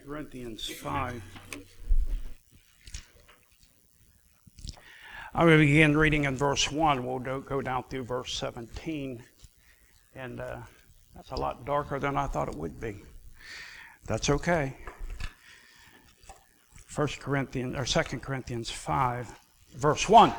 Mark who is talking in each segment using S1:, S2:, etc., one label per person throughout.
S1: Corinthians 5. I will begin reading in verse 1. We'll go down through verse 17. And that's a lot darker than I thought it would be. That's okay. 2 Corinthians 5, verse 1.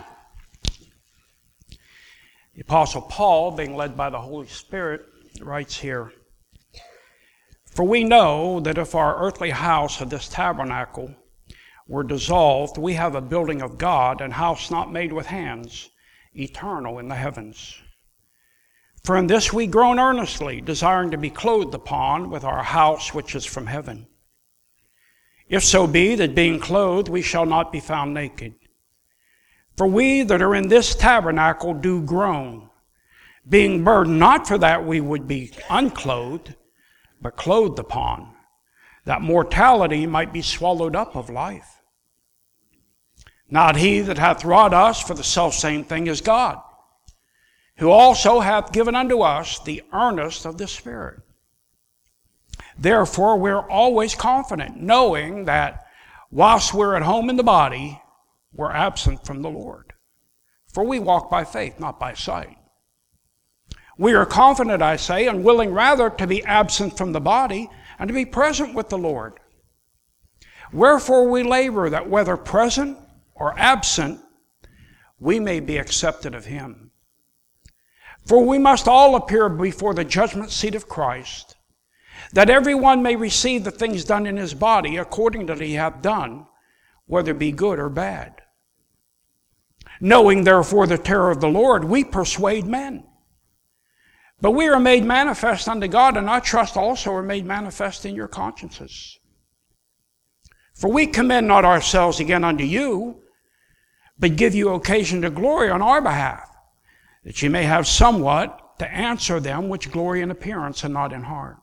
S1: The Apostle Paul, being led by the Holy Spirit, writes here, "For we know that if our earthly house of this tabernacle were dissolved, we have a building of God, an house not made with hands, eternal in the heavens. For in this we groan earnestly, desiring to be clothed upon with our house which is from heaven. If so be that being clothed we shall not be found naked. For we that are in this tabernacle do groan, being burdened not for that we would be unclothed, but clothed upon, that mortality might be swallowed up of life. Not he that hath wrought us for the selfsame thing is God, who also hath given unto us the earnest of the Spirit. Therefore we're always confident, knowing that whilst we're at home in the body, we're absent from the Lord. For we walk by faith, not by sight. We are confident, I say, and willing rather to be absent from the body and to be present with the Lord. Wherefore we labor that whether present or absent, we may be accepted of him. For we must all appear before the judgment seat of Christ, that every one may receive the things done in his body according to that he hath done, whether it be good or bad. Knowing therefore the terror of the Lord, we persuade men. But we are made manifest unto God, and our trust also are made manifest in your consciences. For we commend not ourselves again unto you, but give you occasion to glory on our behalf, that ye may have somewhat to answer them which glory in appearance and not in heart.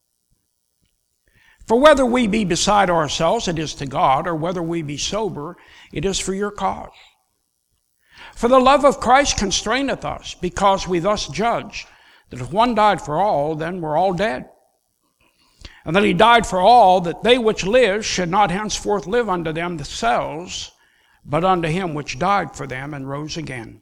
S1: For whether we be beside ourselves, it is to God, or whether we be sober, it is for your cause. For the love of Christ constraineth us, because we thus judge, that if one died for all, then we're all dead. And that he died for all, that they which live should not henceforth live unto themselves, but unto him which died for them and rose again.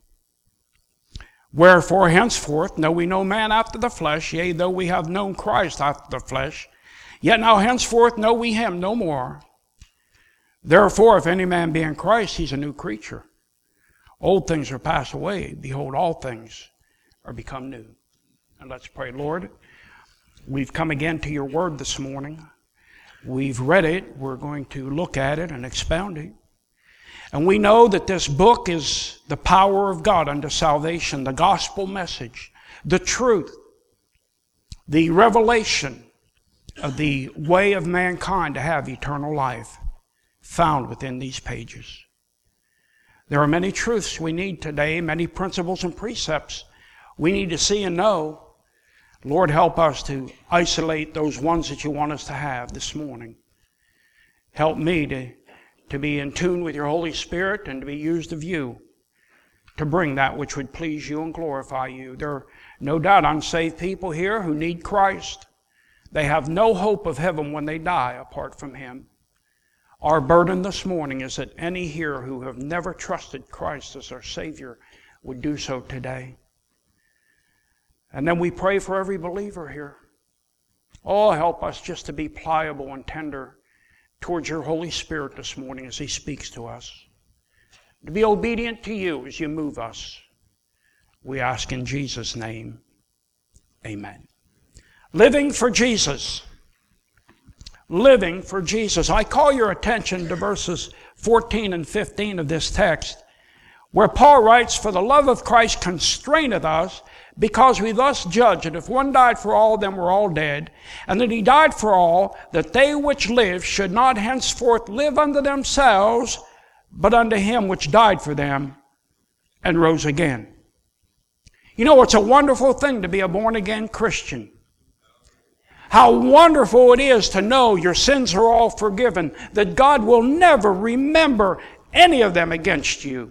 S1: Wherefore henceforth know we no man after the flesh, yea, though we have known Christ after the flesh, yet now henceforth know we him no more. Therefore, if any man be in Christ, he's a new creature. Old things are passed away. Behold, all things are become new." And let's pray. Lord, we've come again to your word this morning. We've read it. We're going to look at it and expound it. And we know that this book is the power of God unto salvation, the gospel message, the truth, the revelation of the way of mankind to have eternal life found within these pages. There are many truths we need today, many principles and precepts we need to see and know. Lord, help us to isolate those ones that you want us to have this morning. Help me to be in tune with your Holy Spirit and to be used of you to bring that which would please you and glorify you. There are no doubt unsaved people here who need Christ. They have no hope of heaven when they die apart from him. Our burden this morning is that any here who have never trusted Christ as our Savior would do so today. And then we pray for every believer here. Oh, help us just to be pliable and tender towards your Holy Spirit this morning as he speaks to us. To be obedient to you as you move us. We ask in Jesus' name. Amen. Living for Jesus. Living for Jesus. I call your attention to verses 14 and 15 of this text, where Paul writes, "For the love of Christ constraineth us, because we thus judge that if one died for all, then we're all dead, and that he died for all, that they which live should not henceforth live unto themselves, but unto him which died for them and rose again." You know, it's a wonderful thing to be a born-again Christian. How wonderful it is to know your sins are all forgiven, that God will never remember any of them against you.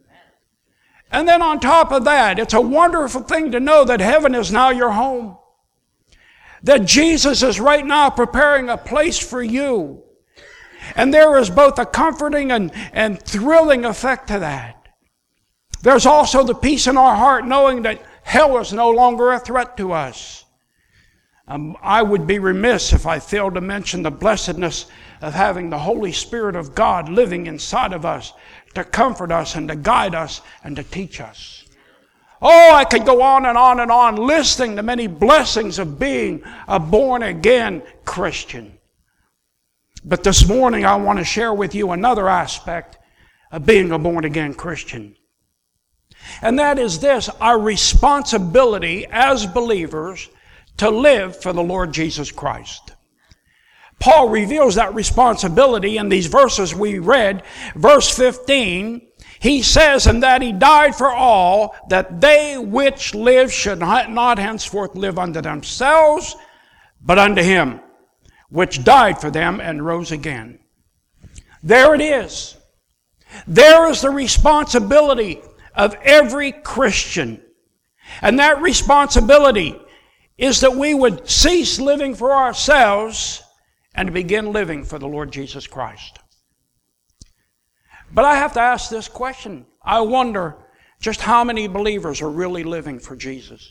S1: And then on top of that, it's a wonderful thing to know that heaven is now your home. that Jesus is right now preparing a place for you. And there is both a comforting and thrilling effect to that. There's also the peace in our heart knowing that hell is no longer a threat to us. I would be remiss if I failed to mention the blessedness of having the Holy Spirit of God living inside of us to comfort us and to guide us and to teach us. Oh, I could go on and on and on listing the many blessings of being a born-again Christian. But this morning I want to share with you another aspect of being a born-again Christian. And that is this, our responsibility as believers to live for the Lord Jesus Christ. Paul reveals that responsibility in these verses we read. Verse 15, he says, "And that he died for all, that they which live should not henceforth live unto themselves, but unto him, which died for them and rose again." There it is. There is the responsibility of every Christian. And that responsibility is that we would cease living for ourselves and begin living for the Lord Jesus Christ. But I have to ask this question. I wonder just how many believers are really living for Jesus?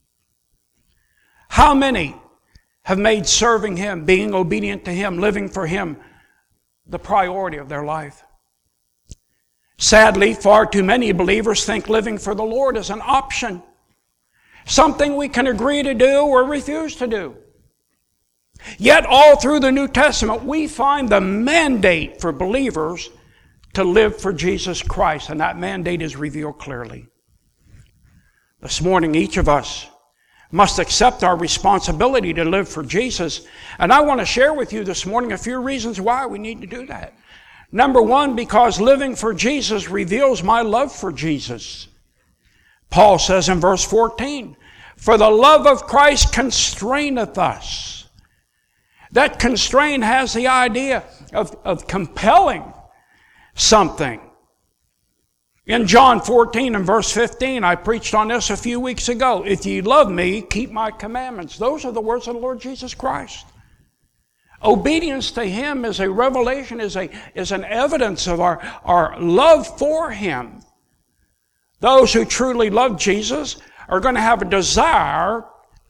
S1: How many have made serving Him, being obedient to Him, living for Him, the priority of their life? Sadly, far too many believers think living for the Lord is an option, something we can agree to do or refuse to do. Yet all through the New Testament, we find the mandate for believers to live for Jesus Christ, and that mandate is revealed clearly. This morning, each of us must accept our responsibility to live for Jesus, and I want to share with you this morning a few reasons why we need to do that. Number one, because living for Jesus reveals my love for Jesus. Paul says in verse 14, "For the love of Christ constraineth us." That constraint has the idea of compelling something. In John 14 and verse 15, I preached on this a few weeks ago. "If ye love me, keep my commandments." Those are the words of the Lord Jesus Christ. Obedience to Him is a revelation, is an evidence of our love for Him. Those who truly love Jesus are going to have a desire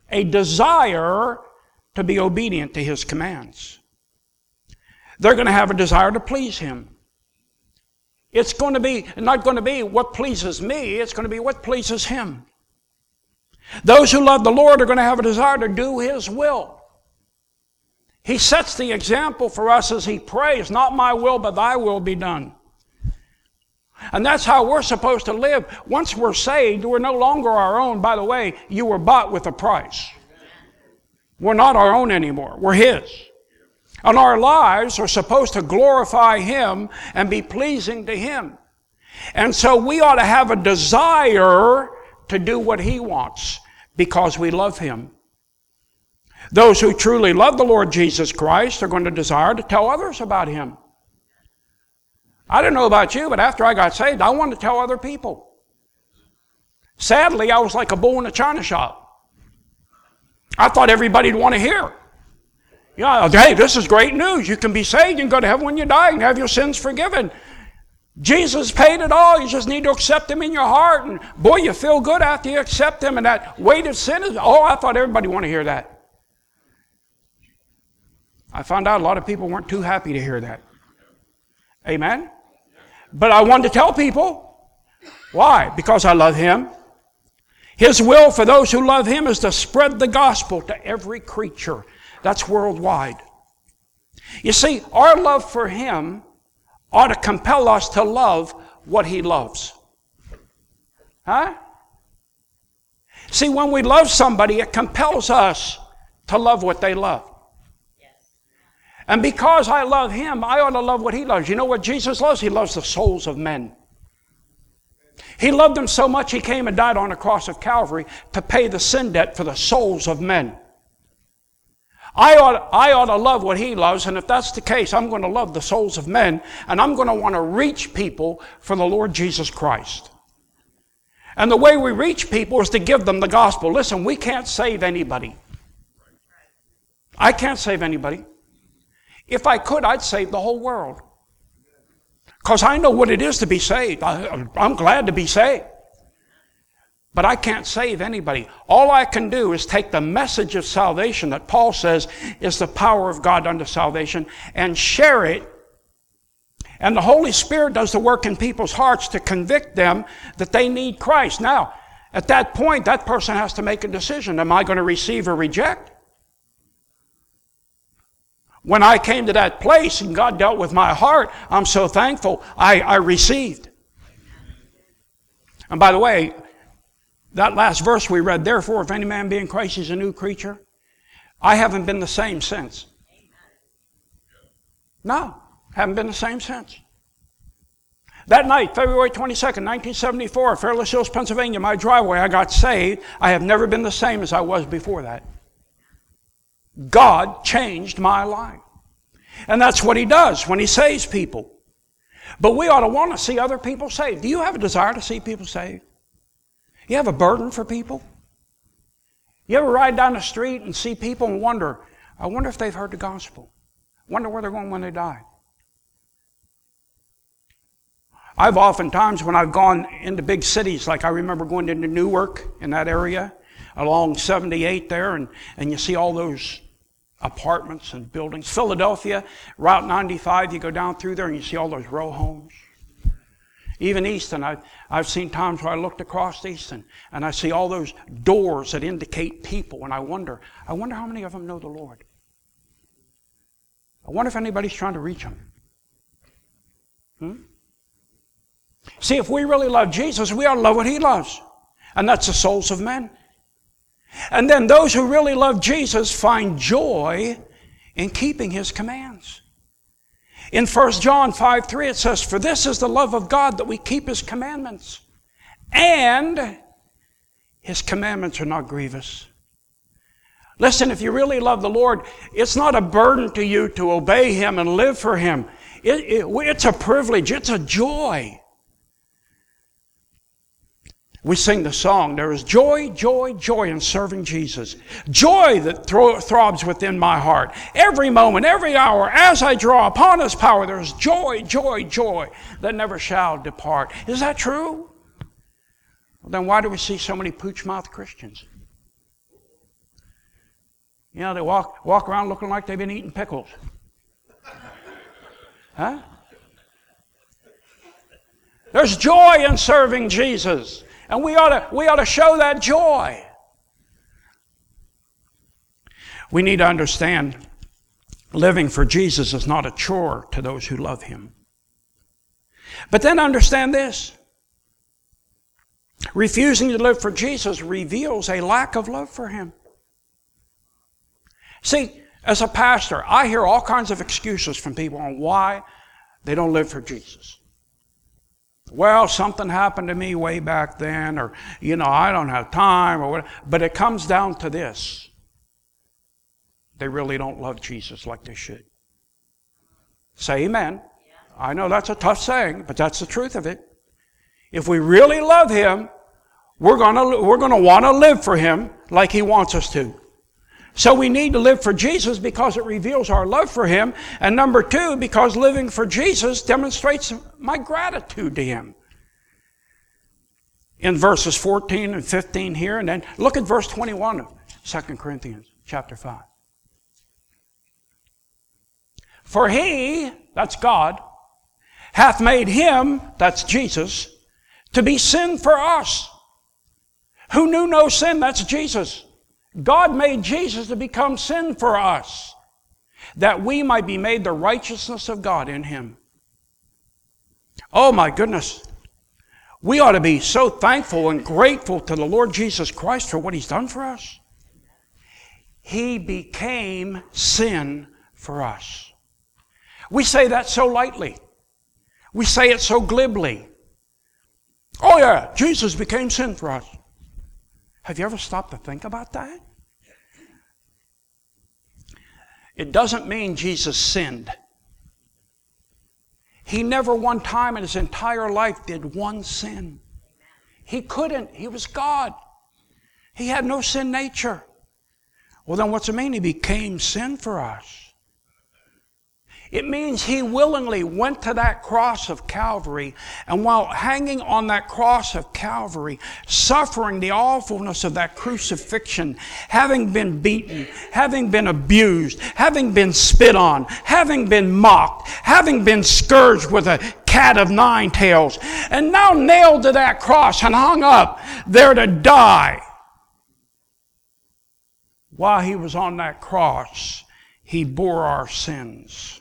S1: to be obedient to His commands. They're going to have a desire to please Him. It's going to be not going to be what pleases me, it's going to be what pleases Him. Those who love the Lord are going to have a desire to do His will. He sets the example for us as He prays, "Not my will, but thy will be done." And that's how we're supposed to live. Once we're saved, we're no longer our own. By the way, you were bought with a price. We're not our own anymore. We're His. And our lives are supposed to glorify Him and be pleasing to Him. And so we ought to have a desire to do what He wants because we love Him. Those who truly love the Lord Jesus Christ are going to desire to tell others about Him. I don't know about you, but after I got saved, I wanted to tell other people. Sadly, I was like a bull in a china shop. I thought everybody'd want to hear. Yeah, hey, this is great news. You can be saved. You can go to heaven when you die and have your sins forgiven. Jesus paid it all. You just need to accept Him in your heart. And boy, you feel good after you accept Him. And that weight of sin is, I thought everybody wanted to hear that. I found out a lot of people weren't too happy to hear that. Amen? But I wanted to tell people. Why? Because I love Him. His will for those who love Him is to spread the gospel to every creature. That's worldwide. You see, our love for Him ought to compel us to love what He loves. Huh? See, when we love somebody, it compels us to love what they love. And because I love Him, I ought to love what He loves. You know what Jesus loves? He loves the souls of men. He loved them so much He came and died on the cross of Calvary to pay the sin debt for the souls of men. I ought to love what He loves, and if that's the case, I'm going to love the souls of men, and I'm going to want to reach people for the Lord Jesus Christ. And the way we reach people is to give them the gospel. Listen, we can't save anybody. I can't save anybody. If I could, I'd save the whole world. Because I know what it is to be saved. I'm glad to be saved. But I can't save anybody. All I can do is take the message of salvation that Paul says is the power of God unto salvation and share it. And the Holy Spirit does the work in people's hearts to convict them that they need Christ. Now, at that point, that person has to make a decision. Am I going to receive or reject? When I came to that place and God dealt with my heart, I'm so thankful I received. And by the way, that last verse we read, therefore, if any man be in Christ, he's a new creature. I haven't been the same since. No, haven't been the same since. That night, February 22nd, 1974, Fairless Hills, Pennsylvania, my driveway, I got saved. I have never been the same as I was before that. God changed my life. And that's what He does when He saves people. But we ought to want to see other people saved. Do you have a desire to see people saved? You have a burden for people? You ever ride down the street and see people and wonder, I wonder if they've heard the gospel. Wonder where they're going when they die. I've oftentimes, when I've gone into big cities, like I remember going into Newark in that area, along 78 there, and you see all those apartments and buildings. Philadelphia, Route 95, you go down through there and you see all those row homes. Even Easton, I've seen times where I looked across Easton and I see all those doors that indicate people, and I wonder how many of them know the Lord. I wonder if anybody's trying to reach them. See, if we really love Jesus, we ought to love what He loves. And that's the souls of men. And then those who really love Jesus find joy in keeping His commands. In 1 John 5:3 it says, for this is the love of God, that we keep His commandments. And His commandments are not grievous. Listen, if you really love the Lord, it's not a burden to you to obey Him and live for Him. It's a privilege. It's a joy. We sing the song, there is joy, joy, joy in serving Jesus. Joy that throbs within my heart. Every moment, every hour, as I draw upon His power, there is joy, joy, joy that never shall depart. Is that true? Well, then why do we see so many pooch-mouthed Christians? You know, they walk around looking like they've been eating pickles. Huh? There's joy in serving Jesus. And we ought to show that joy. We need to understand living for Jesus is not a chore to those who love Him. But then understand this. Refusing to live for Jesus reveals a lack of love for Him. See, as a pastor, I hear all kinds of excuses from people on why they don't live for Jesus. Well, something happened to me way back then, or, I don't have time, or whatever. But it comes down to this. They really don't love Jesus like they should. Say amen. I know that's a tough saying, but that's the truth of it. If we really love Him, we're going to want to live for Him like He wants us to. So we need to live for Jesus because it reveals our love for Him. And number two, because living for Jesus demonstrates my gratitude to Him. In verses 14 and 15 here, and then look at verse 21 of 2 Corinthians chapter 5. For He, that's God, hath made Him, that's Jesus, to be sin for us. Who knew no sin? That's Jesus. God made Jesus to become sin for us, that we might be made the righteousness of God in Him. Oh my goodness. We ought to be so thankful and grateful to the Lord Jesus Christ for what He's done for us. He became sin for us. We say that so lightly. We say it so glibly. Oh yeah, Jesus became sin for us. Have you ever stopped to think about that? It doesn't mean Jesus sinned. He never one time in His entire life did one sin. He couldn't. He was God. He had no sin nature. Well, then what's it mean? He became sin for us. It means He willingly went to that cross of Calvary, and while hanging on that cross of Calvary, suffering the awfulness of that crucifixion, having been beaten, having been abused, having been spit on, having been mocked, having been scourged with a cat of nine tails, and now nailed to that cross and hung up there to die. While He was on that cross, He bore our sins.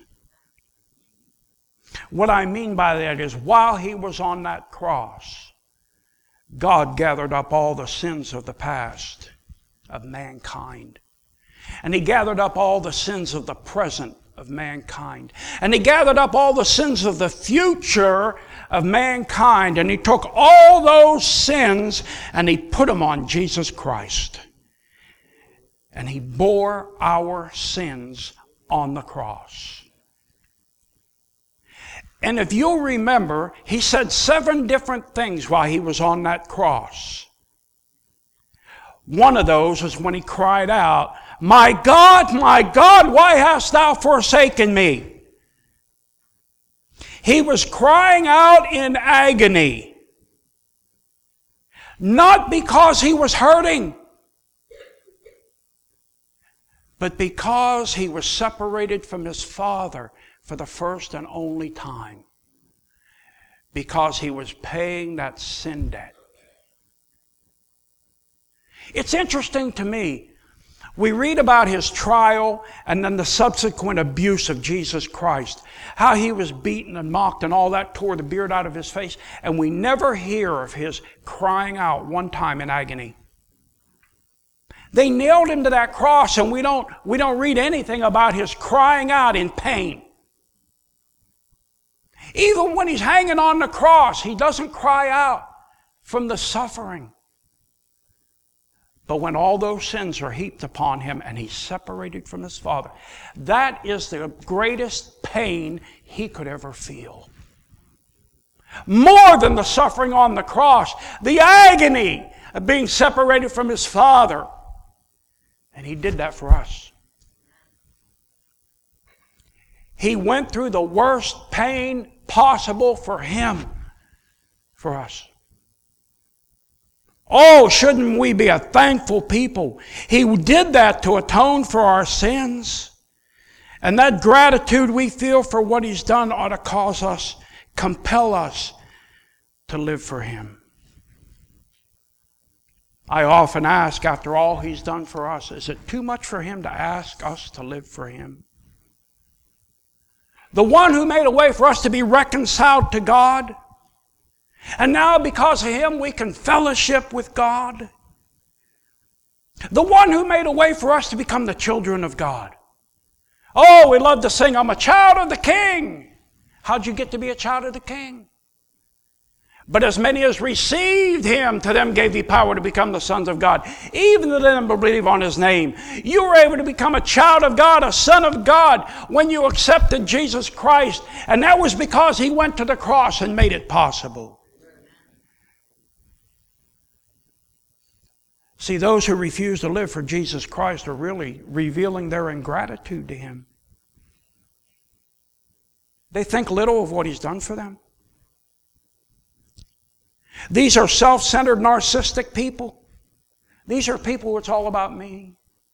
S1: What I mean by that is, while He was on that cross, God gathered up all the sins of the past of mankind. And He gathered up all the sins of the present of mankind. And He gathered up all the sins of the future of mankind. And He took all those sins and He put them on Jesus Christ. And He bore our sins on the cross. And if you'll remember, He said 7 different things while He was on that cross. One of those was when He cried out, my God, why hast Thou forsaken me?" He was crying out in agony. Not because He was hurting, but because He was separated from His Father for the first and only time. Because He was paying that sin debt. It's interesting to me. We read about His trial and then the subsequent abuse of Jesus Christ. How He was beaten and mocked and all that, tore the beard out of His face. And we never hear of His crying out one time in agony. They nailed Him to that cross, and we don't read anything about His crying out in pain. Even when He's hanging on the cross, He doesn't cry out from the suffering. But when all those sins are heaped upon Him and He's separated from His Father, that is the greatest pain He could ever feel. More than the suffering on the cross, the agony of being separated from His Father. And He did that for us. He went through the worst pain possible for Him, for us. Oh, shouldn't we be a thankful people? He did that to atone for our sins. And that gratitude we feel for what He's done ought to cause us, compel us to live for Him. I often ask, after all He's done for us, is it too much for Him to ask us to live for Him? The one who made a way for us to be reconciled to God. And now because of Him we can fellowship with God. The one who made a way for us to become the children of God. Oh, we love to sing, I'm a child of the King. How'd you get to be a child of the King? But as many as received Him, to them gave He power to become the sons of God, even to them who believe on His name. You were able to become a child of God, a son of God, when you accepted Jesus Christ. And that was because He went to the cross and made it possible. See, those who refuse to live for Jesus Christ are really revealing their ingratitude to Him. They think little of what He's done for them. These are self-centered, narcissistic people. These are people who it's all about me.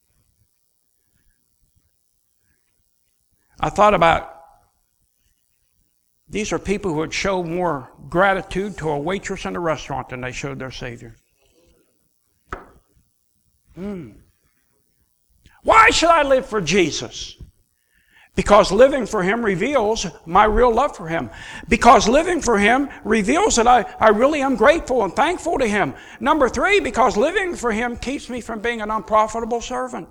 S1: I thought about, these are people who would show more gratitude to a waitress in a restaurant than they showed their Savior. Why should I live for Jesus? Because living for Him reveals my real love for Him. Because living for Him reveals that I really am grateful and thankful to Him. Number 3, because living for Him keeps me from being an unprofitable servant.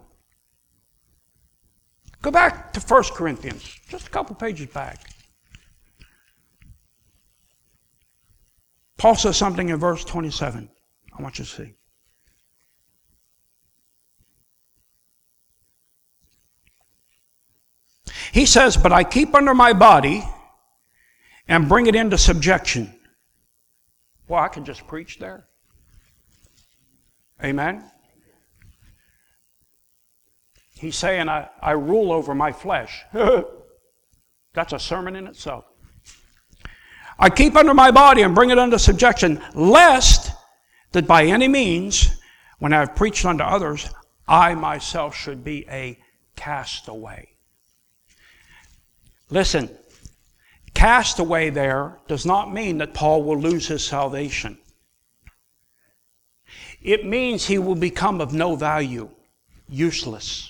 S1: Go back to 1 Corinthians, just a couple pages back. Paul says something in verse 27. I want you to see. He says, but I keep under my body and bring it into subjection. Well, I can just preach there. Amen. He's saying, I rule over my flesh. That's a sermon in itself. I keep under my body and bring it under subjection, lest that by any means, when I have preached unto others, I myself should be a castaway. Listen, castaway there does not mean that Paul will lose his salvation. It means he will become of no value, useless.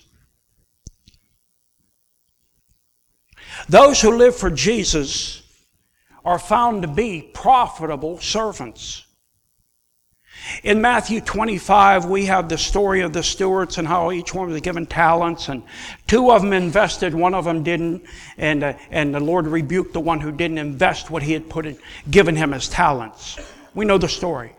S1: Those who live for Jesus are found to be profitable servants. In Matthew 25, we have the story of the stewards and how each one was given talents, and 2 of them invested, 1 of them didn't, and the Lord rebuked the one who didn't invest what he had given him as talents. We know the story.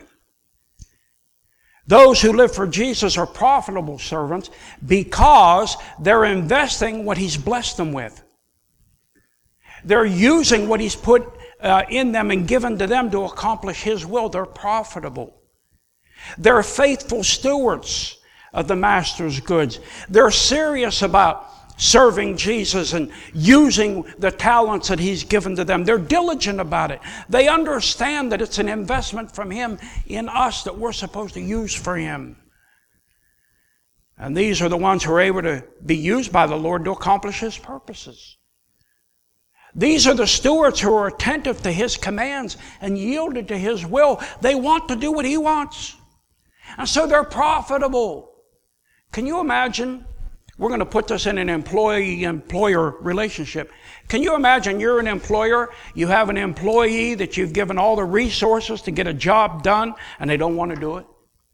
S1: Those who live for Jesus are profitable servants because they're investing what he's blessed them with. They're using what he's put in them and given to them to accomplish his will. They're profitable. They're faithful stewards of the master's goods. They're serious about serving Jesus and using the talents that he's given to them. They're diligent about it. They understand that it's an investment from him in us that we're supposed to use for him. And these are the ones who are able to be used by the Lord to accomplish his purposes. These are the stewards who are attentive to his commands and yielded to his will. They want to do what he wants. And so they're profitable. Can you imagine? We're going to put this in an employee-employer relationship. Can you imagine you're an employer, you have an employee that you've given all the resources to get a job done, and they don't want to do it?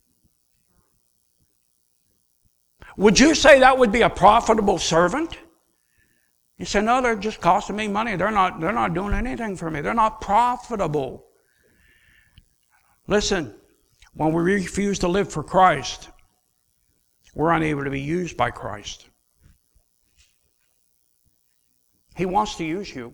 S1: Would you say that would be a profitable servant? You say, no, they're just costing me money. They're not doing anything for me. They're not profitable. Listen, when we refuse to live for Christ, we're unable to be used by Christ. He wants to use you.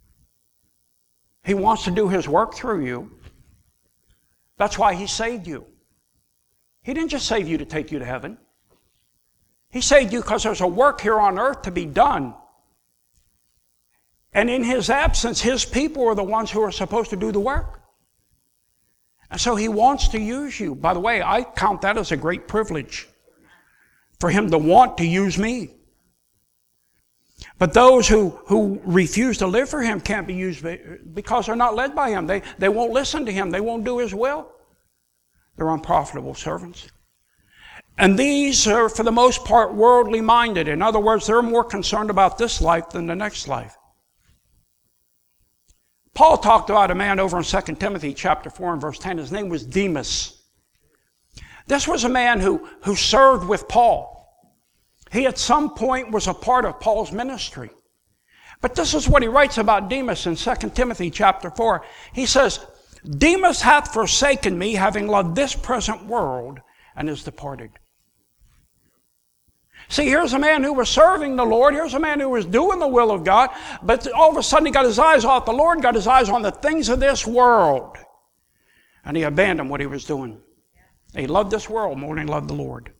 S1: He wants to do his work through you. That's why he saved you. He didn't just save you to take you to heaven. He saved you because there's a work here on earth to be done. And in his absence, his people are the ones who are supposed to do the work. And so he wants to use you. By the way, I count that as a great privilege for him to want to use me. But those who refuse to live for him can't be used because they're not led by him. They won't listen to him. They won't do his will. They're unprofitable servants. And these are, for the most part, worldly minded. In other words, they're more concerned about this life than the next life. Paul talked about a man over in 2 Timothy chapter 4 and verse 10. His name was Demas. This was a man who served with Paul. He at some point was a part of Paul's ministry. But this is what he writes about Demas in 2 Timothy chapter 4. He says, Demas hath forsaken me, having loved this present world, and is departed. See, here's a man who was serving the Lord. Here's a man who was doing the will of God. But all of a sudden he got his eyes off the Lord, got his eyes on the things of this world. And he abandoned what he was doing. He loved this world more than he loved the Lord.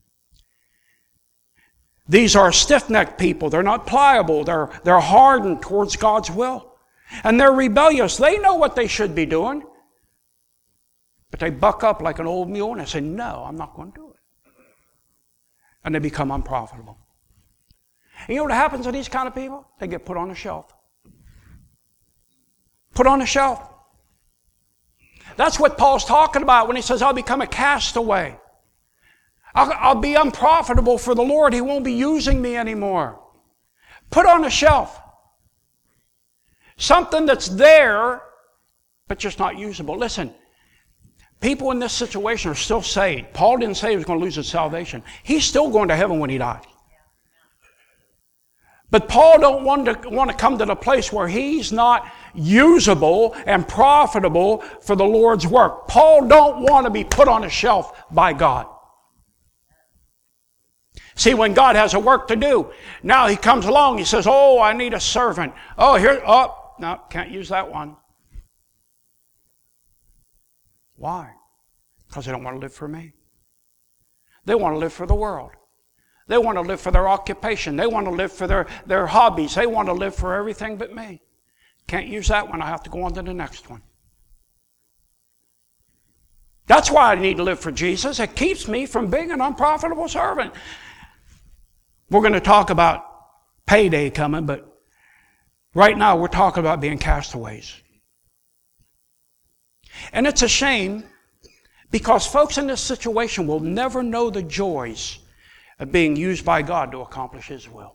S1: These are stiff-necked people. They're not pliable. They're hardened towards God's will. And they're rebellious. They know what they should be doing. But they buck up like an old mule and they say, no, I'm not going to do it. And they become unprofitable. And you know what happens to these kind of people? They get put on a shelf. Put on a shelf. That's what Paul's talking about when he says, I'll become a castaway. I'll be unprofitable for the Lord. He won't be using me anymore. Put on a shelf. Something that's there, but just not usable. Listen, people in this situation are still saved. Paul didn't say he was going to lose his salvation. He's still going to heaven when he died. But Paul don't want to come to the place where he's not usable and profitable for the Lord's work. Paul don't want to be put on a shelf by God. See, when God has a work to do, now he comes along, he says, oh, I need a servant. No, can't use that one. Why? Because they don't want to live for me. They want to live for the world. They want to live for their occupation. They want to live for their hobbies. They want to live for everything but me. Can't use that one. I have to go on to the next one. That's why I need to live for Jesus. It keeps me from being an unprofitable servant. We're going to talk about payday coming, but right now we're talking about being castaways. And it's a shame because folks in this situation will never know the joys of being used by God to accomplish His will.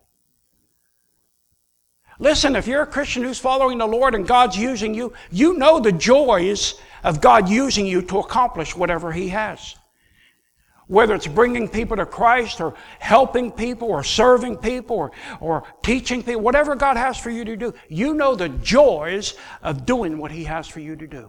S1: Listen, if you're a Christian who's following the Lord and God's using you, you know the joys of God using you to accomplish whatever He has. Whether it's bringing people to Christ or helping people or serving people or teaching people, whatever God has for you to do, you know the joys of doing what He has for you to do.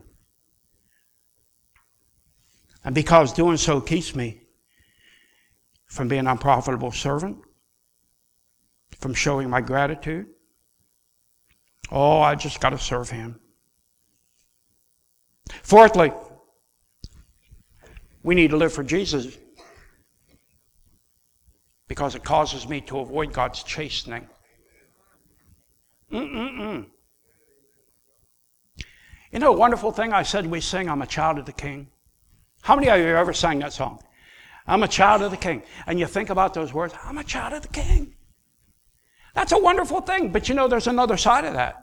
S1: And because doing so keeps me from being an unprofitable servant, from showing my gratitude, oh, I just got to serve Him. Fourthly, we need to live for Jesus because it causes me to avoid God's chastening. You know, a wonderful thing I said we sing, I'm a child of the King. How many of you ever sang that song? I'm a child of the King. And you think about those words, I'm a child of the King. That's a wonderful thing, but you know there's another side of that.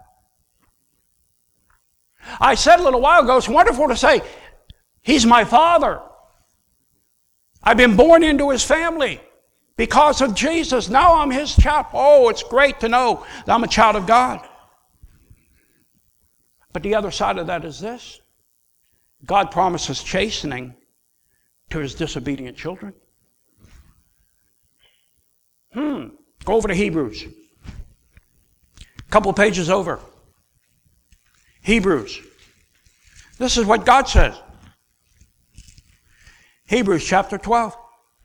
S1: I said a little while ago, it's wonderful to say, He's my Father. I've been born into His family because of Jesus. Now I'm His child. Oh, it's great to know that I'm a child of God. But the other side of that is this. God promises chastening to His disobedient children. Go over to Hebrews. A couple pages over. Hebrews. This is what God says. Hebrews chapter 12.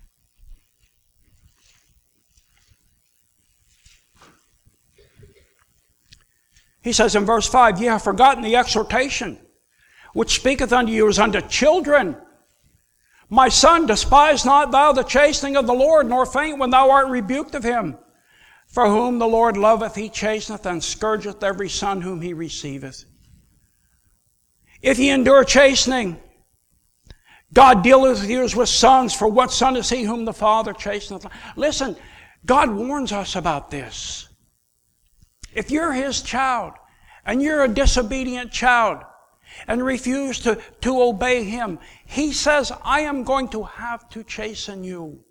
S1: He says in verse 5, Ye have forgotten the exhortation, which speaketh unto you as unto children. My son, despise not thou the chastening of the Lord, nor faint when thou art rebuked of Him. For whom the Lord loveth, He chasteneth, and scourgeth every son whom He receiveth. If ye endure chastening, God dealeth with you as with sons, for what son is he whom the Father chasteneth? Listen, God warns us about this. If you're His child, and you're a disobedient child, and refuse to obey Him, He says, I am going to have to chasten you.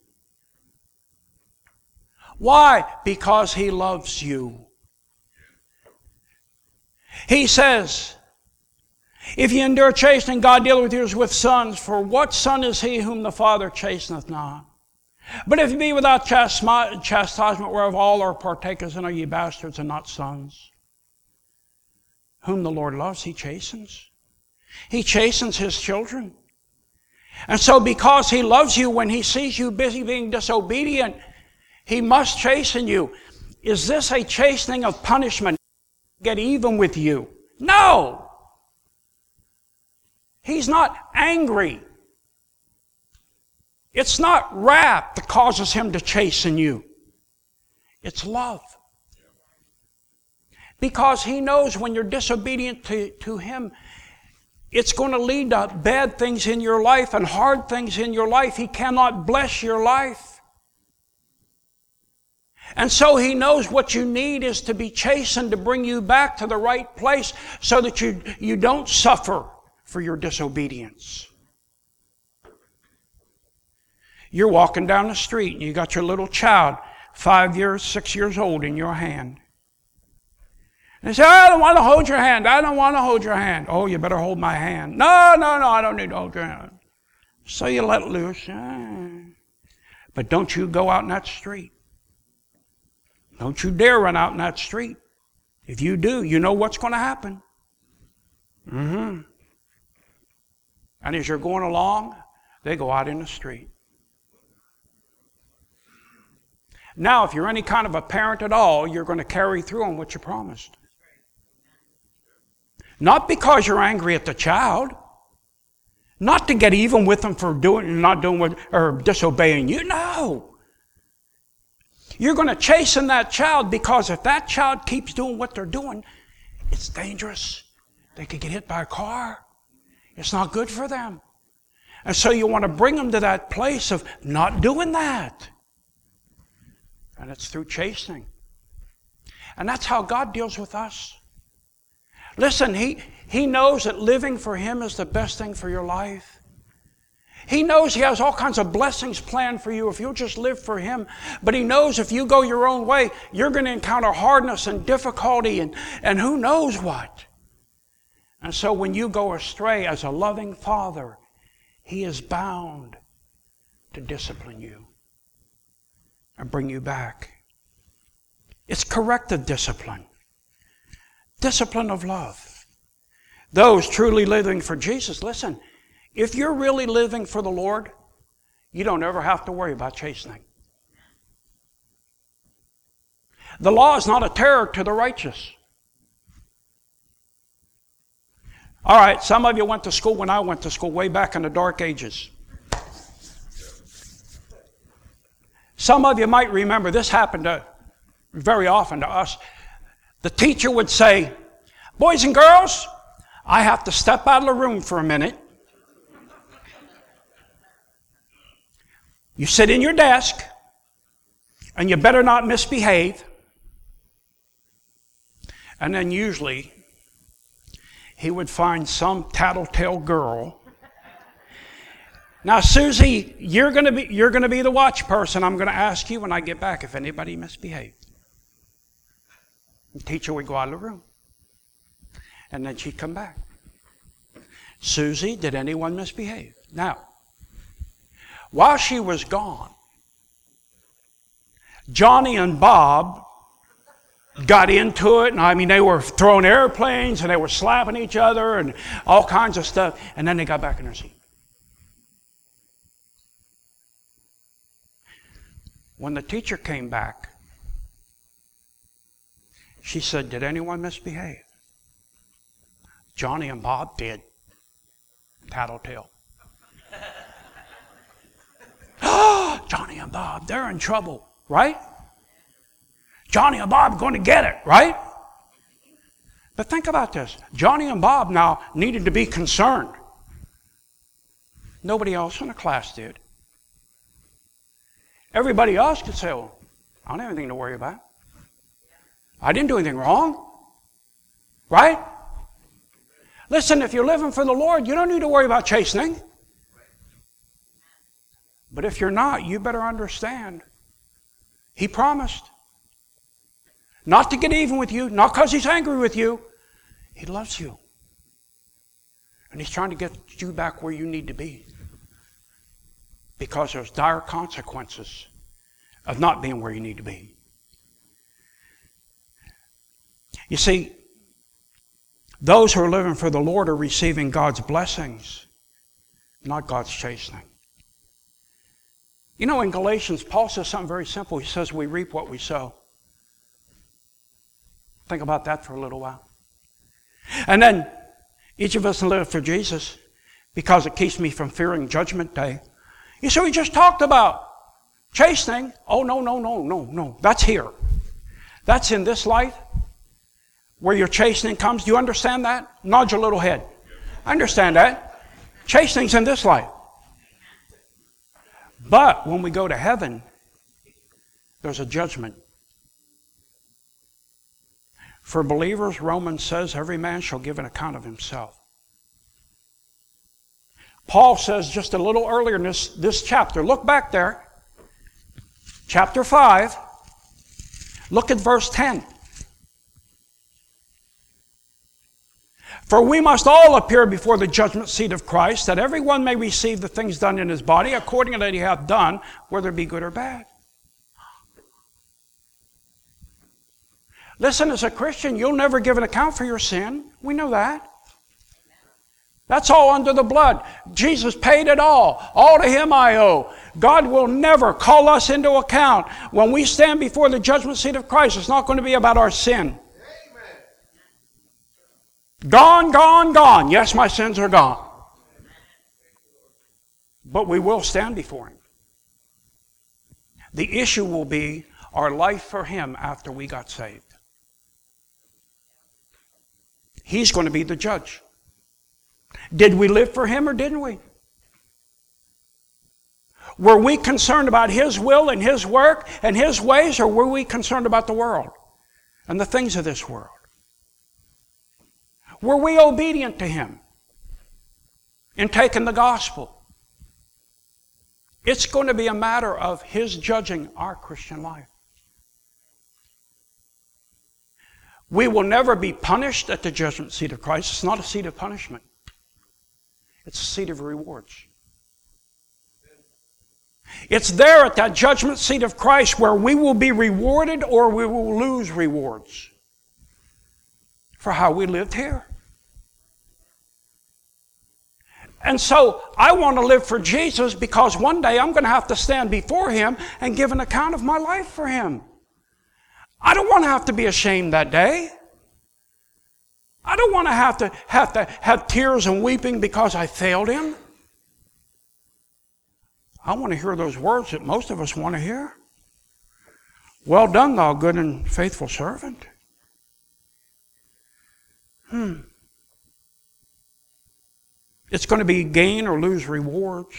S1: Why? Because He loves you. He says, if ye endure chastening, God dealeth with you as with sons. For what son is he whom the Father chasteneth not? But if ye be without chastisement, whereof all are partakers, then are ye bastards and not sons. Whom the Lord loves, He chastens. He chastens His children. And so because He loves you, when He sees you busy being disobedient, He must chasten you. Is this a chastening of punishment? Get even with you? No! He's not angry. It's not wrath that causes Him to chasten you. It's love. Because He knows when you're disobedient to Him, it's going to lead to bad things in your life and hard things in your life. He cannot bless your life. And so He knows what you need is to be chastened to bring you back to the right place so that you don't suffer for your disobedience. You're walking down the street and you got your little child, 5 years, 6 years old, in your hand. And they say, I don't want to hold your hand. I don't want to hold your hand. Oh, you better hold my hand. No, I don't need to hold your hand. So you let loose. But don't you go out in that street. Don't you dare run out in that street. If you do, you know what's going to happen. And as you're going along, they go out in the street. Now, if you're any kind of a parent at all, you're going to carry through on what you promised. Not because you're angry at the child. Not to get even with them for not doing what, or disobeying you. No. You're going to chasten that child, because if that child keeps doing what they're doing, it's dangerous. They could get hit by a car. It's not good for them. And so you want to bring them to that place of not doing that. And it's through chastening. And that's how God deals with us. Listen, He knows that living for Him is the best thing for your life. He knows He has all kinds of blessings planned for you if you'll just live for Him. But He knows if you go your own way, you're going to encounter hardness and difficulty and who knows what. And so when you go astray as a loving Father, He is bound to discipline you and bring you back. It's corrective discipline. Discipline of love. Those truly living for Jesus, listen, if you're really living for the Lord, you don't ever have to worry about chastening. The law is not a terror to the righteous. All right, some of you went to school when I went to school, way back in the dark ages. Some of you might remember this happened very often to us. The teacher would say, "Boys and girls, I have to step out of the room for a minute. You sit in your desk, and you better not misbehave." And then usually, he would find some tattletale girl. "Now, Susie, you're going to be the watch person. I'm going to ask you when I get back if anybody misbehaved." The teacher would go out of the room. And then she'd come back. "Susie, did anyone misbehave?" Now, while she was gone, Johnny and Bob got into it. And I mean, they were throwing airplanes and they were slapping each other and all kinds of stuff. And then they got back in their seat. When the teacher came back, she said, "Did anyone misbehave?" Johnny and Bob did. Tattletale. Johnny and Bob, they're in trouble, right? Johnny and Bob are going to get it, right? But think about this. Johnny and Bob now needed to be concerned. Nobody else in the class did. Everybody else could say, "Well, I don't have anything to worry about. I didn't do anything wrong." Right? Listen, if you're living for the Lord, you don't need to worry about chastening. But if you're not, you better understand. He promised not to get even with you, not because He's angry with you. He loves you. And He's trying to get you back where you need to be. Because there's dire consequences of not being where you need to be. You see, those who are living for the Lord are receiving God's blessings, not God's chastening. You know, in Galatians, Paul says something very simple. He says, we reap what we sow. Think about that for a little while. And then, each of us live for Jesus because it keeps me from fearing Judgment Day. You see, we just talked about chastening. Oh, no. That's here. That's in this life where your chastening comes. Do you understand that? Nod your little head. I understand that. Chastening's in this life. But when we go to heaven, there's a judgment. For believers, Romans says, every man shall give an account of himself. Paul says just a little earlier in this chapter, look back there, chapter 5, look at verse 10. For we must all appear before the judgment seat of Christ, that everyone may receive the things done in his body according to that he hath done, whether it be good or bad. Listen, as a Christian, you'll never give an account for your sin. We know that. That's all under the blood. Jesus paid it all. All to Him I owe. God will never call us into account. When we stand before the judgment seat of Christ, it's not going to be about our sin. Gone, gone, gone. Yes, my sins are gone. But we will stand before Him. The issue will be, our life for Him after we got saved. He's going to be the judge. Did we live for Him or didn't we? Were we concerned about His will and His work and His ways, or were we concerned about the world and the things of this world? Were we obedient to Him in taking the gospel? It's going to be a matter of His judging our Christian life. We will never be punished at the judgment seat of Christ. It's not a seat of punishment. It's a seat of rewards. It's there at that judgment seat of Christ where we will be rewarded or we will lose rewards for how we lived here. And so I want to live for Jesus because one day I'm going to have to stand before Him and give an account of my life for Him. I don't want to have to be ashamed that day. I don't want to have tears and weeping because I failed Him. I want to hear those words that most of us want to hear. Well done, thou good and faithful servant. It's going to be gain or lose rewards.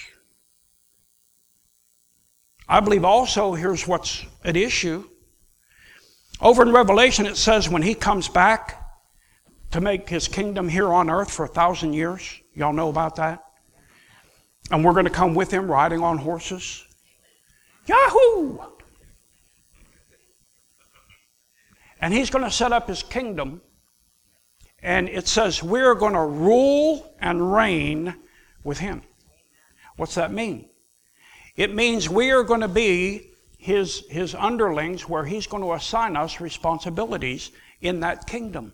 S1: I believe also, here's what's at issue. Over in Revelation it says when He comes back to make His kingdom here on earth for 1,000 years. Y'all know about that? And we're going to come with Him riding on horses. Yahoo! And He's going to set up His kingdom. And it says we're going to rule and reign with Him. What's that mean? It means we are going to be His underlings where He's going to assign us responsibilities in that kingdom.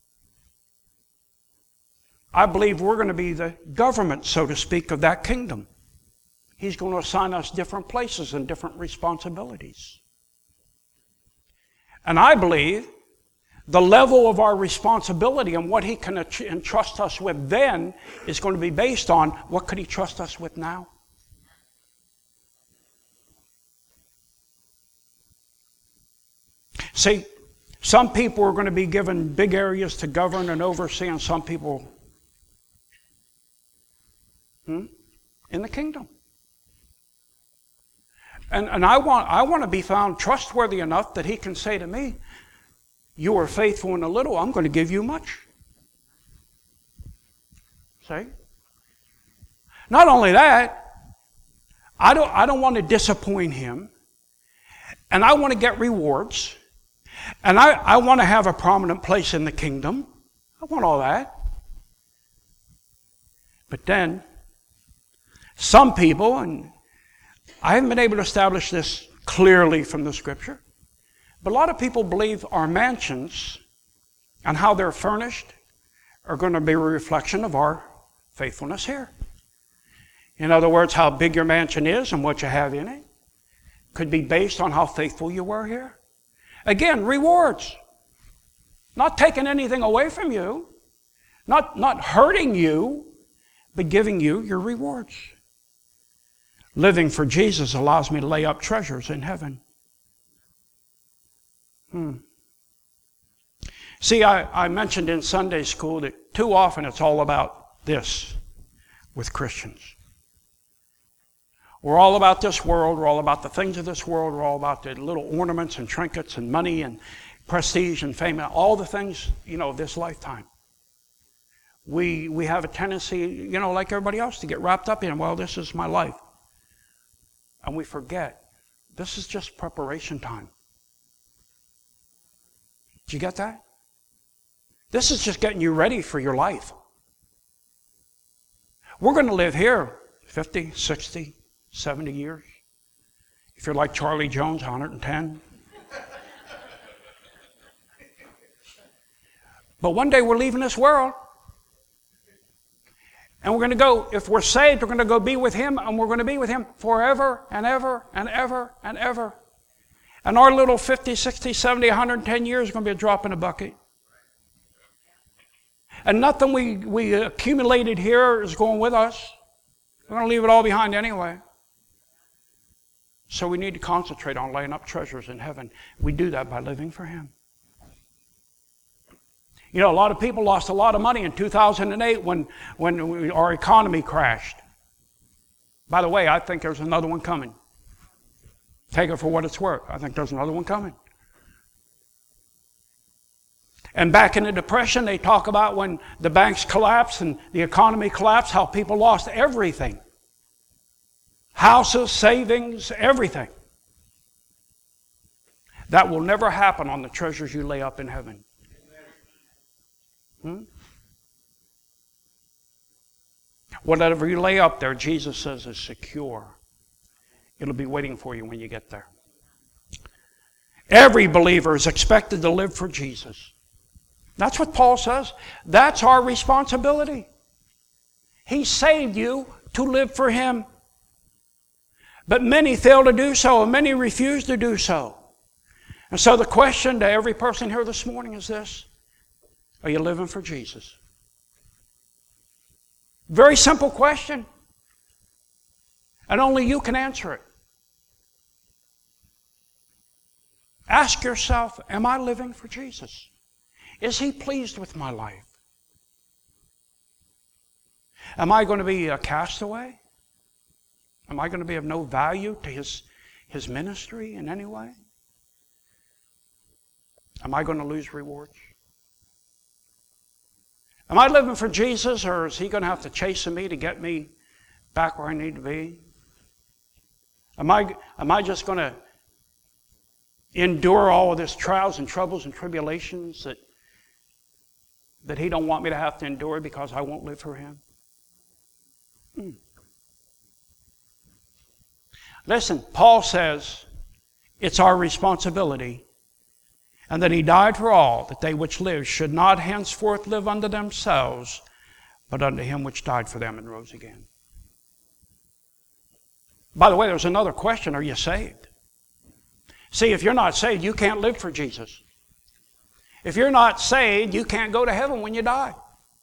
S1: I believe we're going to be the government, so to speak, of that kingdom. He's going to assign us different places and different responsibilities. And I believe the level of our responsibility and what He can entrust us with then is going to be based on what could He trust us with now. See, some people are going to be given big areas to govern and oversee, and some people in the kingdom. And I want to be found trustworthy enough that He can say to me, you are faithful in a little, I'm going to give you much. See? Not only that, I don't want to disappoint Him, and I want to get rewards, and I want to have a prominent place in the kingdom. I want all that. But then, some people, and I haven't been able to establish this clearly from the Scripture, but a lot of people believe our mansions and how they're furnished are going to be a reflection of our faithfulness here. In other words, how big your mansion is and what you have in it could be based on how faithful you were here. Again, rewards. Not taking anything away from you, not hurting you, but giving you your rewards. Living for Jesus allows me to lay up treasures in heaven. See, I mentioned in Sunday school that too often it's all about this with Christians. We're all about this world. We're all about the things of this world. We're all about the little ornaments and trinkets and money and prestige and fame and all the things, of this lifetime. We have a tendency, like everybody else, to get wrapped up in, well, this is my life. And we forget, this is just preparation time. Did you get that? This is just getting you ready for your life. We're going to live here 50, 60, 70 years. If you're like Charlie Jones, 110. But one day we're leaving this world. And we're going to go, if we're saved, we're going to go be with Him, and we're going to be with Him forever and ever and ever and ever. And our little 50, 60, 70, 110 years is going to be a drop in a bucket. And nothing we accumulated here is going with us. We're going to leave it all behind anyway. So we need to concentrate on laying up treasures in heaven. We do that by living for Him. You know, a lot of people lost a lot of money in 2008 when our economy crashed. By the way, I think there's another one coming. Take it for what it's worth. I think there's another one coming. And back in the Depression, they talk about when the banks collapsed and the economy collapsed, how people lost everything. Houses, savings, everything. That will never happen on the treasures you lay up in heaven. Whatever you lay up there, Jesus says, is secure. It'll be waiting for you when you get there. Every believer is expected to live for Jesus. That's what Paul says. That's our responsibility. He saved you to live for Him. But many fail to do so, and many refuse to do so. And so the question to every person here this morning is this: are you living for Jesus? Very simple question. And only you can answer it. Ask yourself, am I living for Jesus? Is He pleased with my life? Am I going to be a castaway? Am I going to be of no value to His ministry in any way? Am I going to lose rewards? Am I living for Jesus, or is He going to have to chasten me to get me back where I need to be? Am I just going to endure all of this trials and troubles and tribulations that He don't want me to have to endure because I won't live for Him? Listen, Paul says it's our responsibility, and that He died for all, that they which live should not henceforth live unto themselves, but unto Him which died for them and rose again. By the way, there's another question: are you saved? See, if you're not saved, you can't live for Jesus. If you're not saved, you can't go to heaven when you die.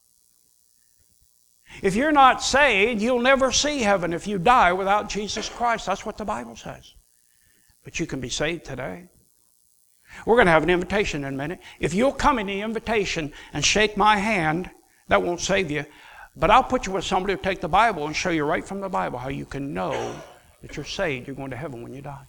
S1: If you're not saved, you'll never see heaven if you die without Jesus Christ. That's what the Bible says. But you can be saved today. We're going to have an invitation in a minute. If you'll come in the invitation and shake my hand, that won't save you. But I'll put you with somebody who'll take the Bible and show you right from the Bible how you can know that you're saved, you're going to heaven when you die.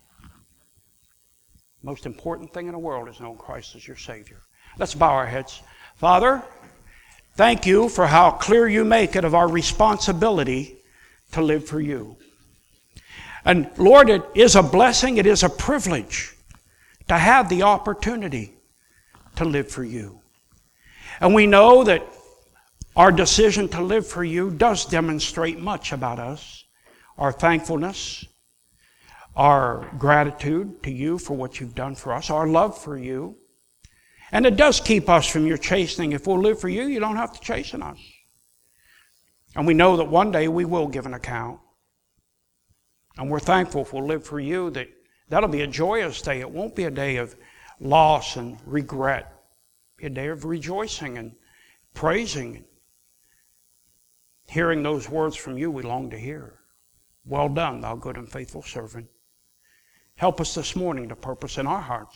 S1: Most important thing in the world is knowing Christ as your Savior. Let's bow our heads. Father, thank You for how clear You make it of our responsibility to live for You. And Lord, it is a blessing, it is a privilege to have the opportunity to live for You. And we know that our decision to live for You does demonstrate much about us, our thankfulness, our gratitude to You for what You've done for us, our love for You. And it does keep us from Your chastening. If we'll live for You, You don't have to chasten us. And we know that one day we will give an account. And we're thankful if we'll live for You, that'll be a joyous day. It won't be a day of loss and regret. It'll be a day of rejoicing and praising. Hearing those words from You we long to hear. Well done, Thou good and faithful servant. Help us this morning to purpose in our hearts: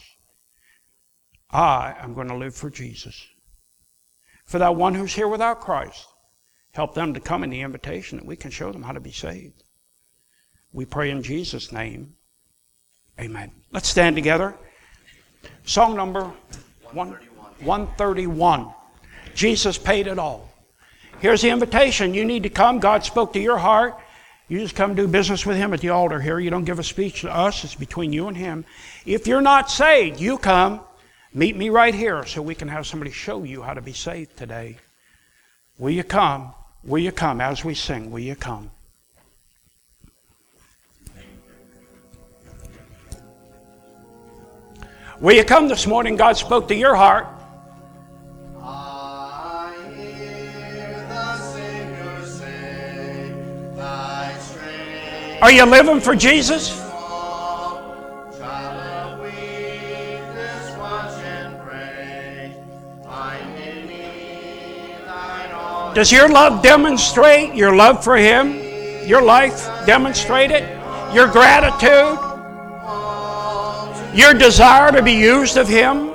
S1: I am going to live for Jesus. For that one who's here without Christ, help them to come in the invitation that we can show them how to be saved. We pray in Jesus' name. Amen. Let's stand together. Song number 131. Jesus paid it all. Here's the invitation. You need to come. God spoke to your heart. You just come do business with Him at the altar here. You don't give a speech to us. It's between you and Him. If you're not saved, you come. Meet me right here so we can have somebody show you how to be saved today. Will you come? Will you come? As we sing, will you come? Will you come this morning? God spoke to your heart.
S2: I hear the Savior say, Thy strength
S1: Are you living for Jesus?
S2: small, child of weakness, watch and pray. Find in me thine all.
S1: Does your love demonstrate your love for Him? Your life demonstrate it? Your gratitude? Your desire to be used of Him?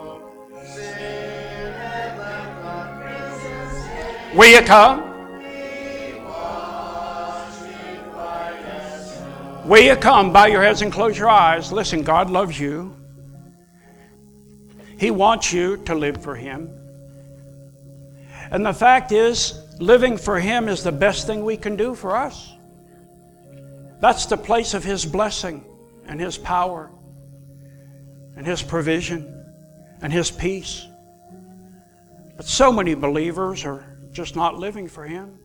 S1: Will you come? Will you come? Bow your heads and close your eyes. Listen, God loves you. He wants you to live for Him. And the fact is, living for Him is the best thing we can do for us. That's the place of His blessing and His power and His provision and His peace. But so many believers are just not living for Him.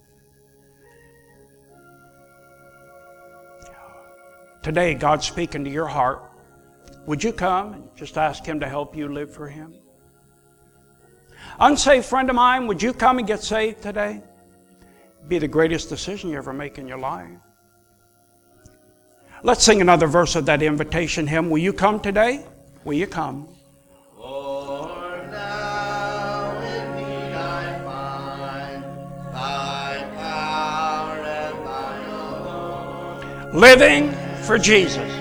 S1: Today, God's speaking to your heart. Would you come and just ask Him to help you live for Him? Unsaved friend of mine, would you come and get saved today? It'd be the greatest decision you ever make in your life. Let's sing another verse of that invitation hymn. Will you come today? Will you come?
S2: Lord, now in me I find Thy power and Thy alone.
S1: Living for Jesus.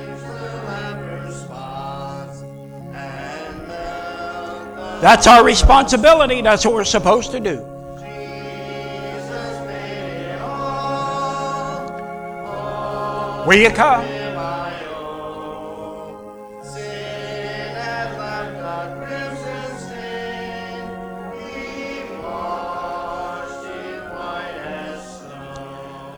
S1: That's our responsibility. That's what we're supposed to do. Will you come?